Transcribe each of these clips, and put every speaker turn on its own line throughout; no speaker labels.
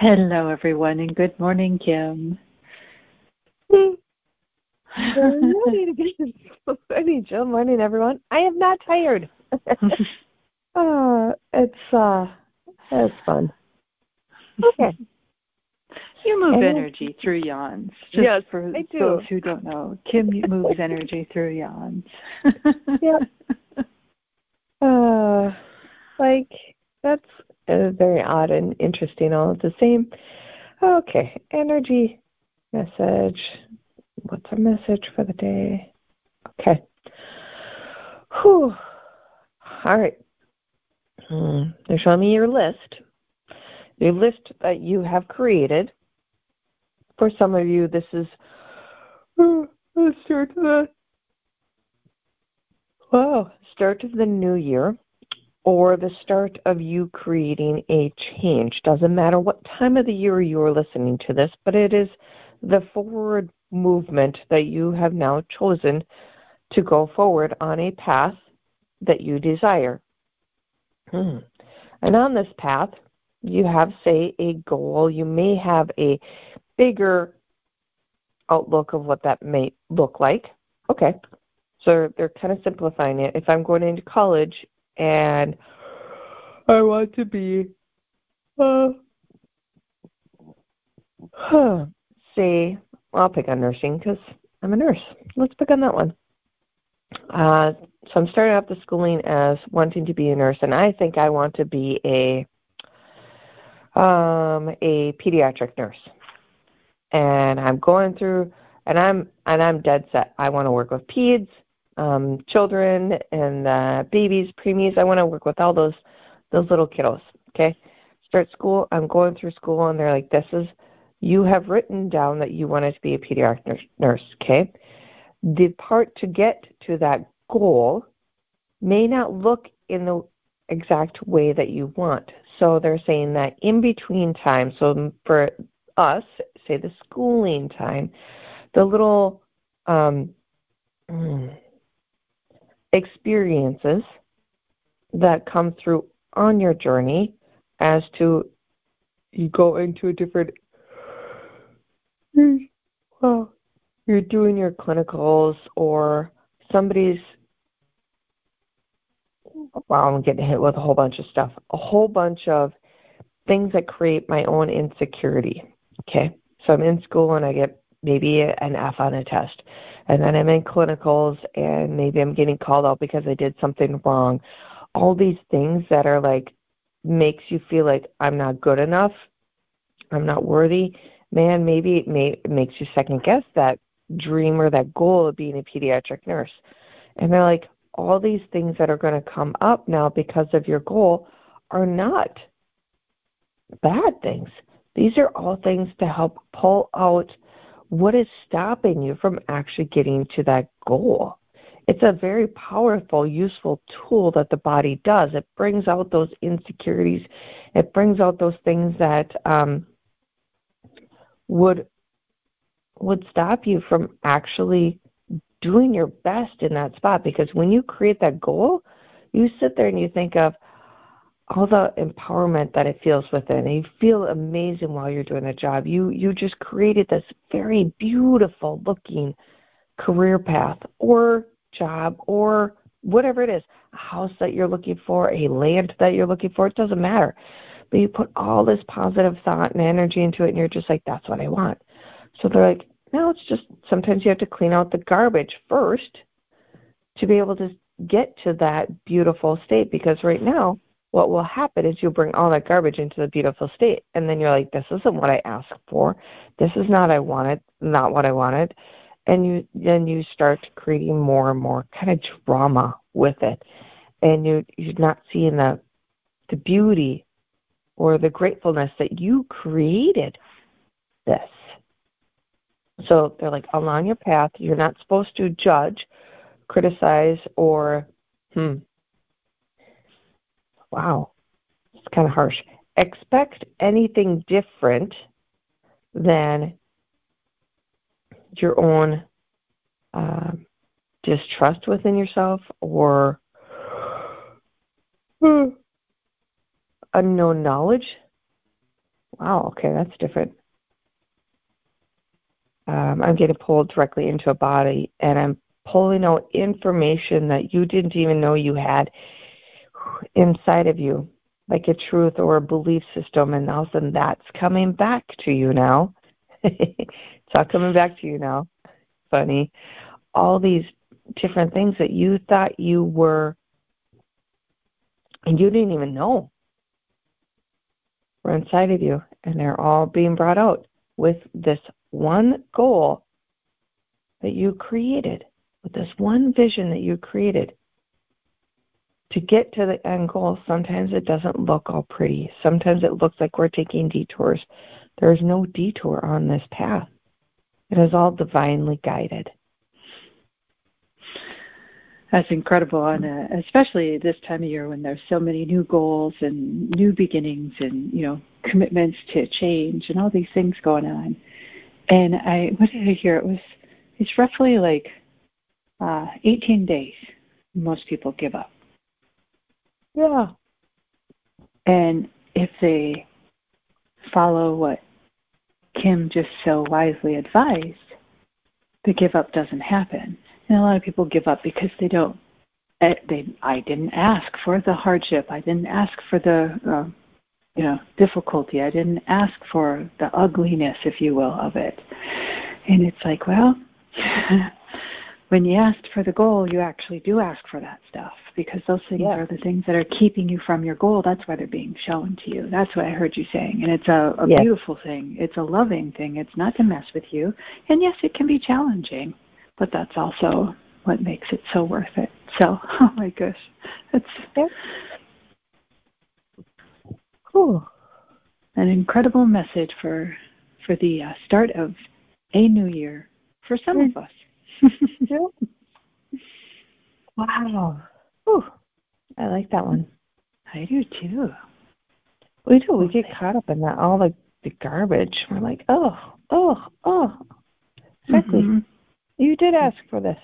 Hello, everyone, and good morning, Kim.
Good morning again. Morning, Jill. Morning, everyone. I am not tired. It's fun. Okay.
You move energy through yawns. Just
yes,
for
I do.
those who don't know, Kim moves energy through yawns.
Yep. Like that's very odd and interesting all at the same. Okay, energy message. What's our message for the day? Okay. Whew. All right. They're showing me your list. The list that you have created. For some of you, this is the start of the new year, or the start of you creating a change. Doesn't matter what time of the year you are listening to this, but it is the forward movement that you have now chosen to go forward on a path that you desire. And on this path, you have, say, a goal. You may have a bigger outlook of what that may look like. Okay. So they're kind of simplifying it. If I'm going into college and I want to be, say, I'll pick on nursing because I'm a nurse. Let's pick on that one. So I'm starting out the schooling as wanting to be a nurse, and I think I want to be a pediatric nurse. And I'm going through, and I'm dead set. I want to work with peds, children, and babies, preemies. I want to work with all those little kiddos. Okay, start school. I'm going through school, and they're like, you have written down that you wanted to be a pediatric nurse. Okay, the part to get to that goal may not look in the exact way that you want. So they're saying that in between time, so for us, say the schooling time, the little experiences that come through on your journey as to you go into a different, well, you're doing your clinicals or somebody's, I'm getting hit with a whole bunch of stuff, a whole bunch of things that create my own insecurity. Okay, so I'm in school and I get maybe an F on a test, and then I'm in clinicals and maybe I'm getting called out because I did something wrong. All these things that are like makes you feel like I'm not good enough, I'm not worthy. Man, maybe it makes you second guess that dream or that goal of being a pediatric nurse. And they're like, all these things that are going to come up now because of your goal are not bad things. These are all things to help pull out what is stopping you from actually getting to that goal. It's a very powerful, useful tool that the body does. It brings out those insecurities. It brings out those things that would stop you from actually doing your best in that spot. Because when you create that goal, you sit there and you think of all the empowerment that it feels within. And you feel amazing while you're doing the job. You just created this very beautiful looking career path or job or whatever it is, a house that you're looking for, a land that you're looking for, it doesn't matter. But you put all this positive thought and energy into it, and you're just like, that's what I want. So they're like, no, it's just sometimes you have to clean out the garbage first to be able to get to that beautiful state. Because right now, what will happen is you'll bring all that garbage into the beautiful state. And then you're like, this isn't what I asked for. This is not what I wanted. And then you start creating more and more kind of drama with it. And you're not seeing the beauty or the gratefulness that you created this. So they're like, along your path, you're not supposed to judge, criticize, or, wow, it's kind of harsh. Expect anything different than your own distrust within yourself or unknown knowledge Wow, okay, that's different. I'm getting pulled directly into a body, and I'm pulling out information that you didn't even know you had inside of you, like a truth or a belief system, and all of a sudden that's coming back to you now. It's all coming back to you now. Funny. All these different things that you thought you were, and you didn't even know were inside of you, and they're all being brought out with this one goal that you created, with this one vision that you created. To get to the end goal, sometimes it doesn't look all pretty. Sometimes it looks like we're taking detours. There's no detour on this path. It is all divinely guided.
That's incredible, and especially this time of year when there's so many new goals and new beginnings and, commitments to change and all these things going on. And what did I hear? It's roughly like 18 days most people give up.
Yeah.
And if they follow what Kim just so wisely advised, the give up doesn't happen. And a lot of people give up because they don't. I didn't ask for the hardship. I didn't ask for the difficulty. I didn't ask for the ugliness, if you will, of it. And it's like, well, when you asked for the goal, you actually do ask for that stuff, because those things are the things that are keeping you from your goal. That's why they're being shown to you. That's what I heard you saying. And it's a beautiful thing. It's a loving thing. It's not to mess with you. And yes, it can be challenging, but that's also what makes it so worth it. So, oh my gosh, that's cool. An incredible message for the start of a new year for some of us.
Wow. Whew. I like that one.
I do too.
We do. We get caught up in that, all the garbage. We're like, oh. Exactly. Mm-hmm. You did ask for this.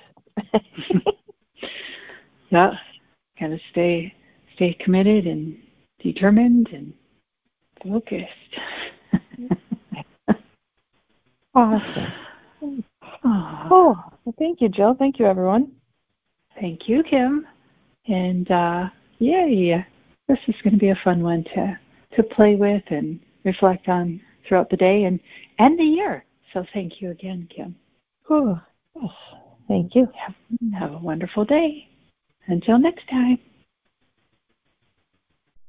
Yeah. Got to stay committed and determined and focused.
Awesome. Oh, well, thank you, Jill. Thank you, everyone.
Thank you, Kim. And yay, this is going to be a fun one to play with and reflect on throughout the day and the year. So thank you again, Kim.
Oh, yes. Thank you.
Have a wonderful day. Until next time.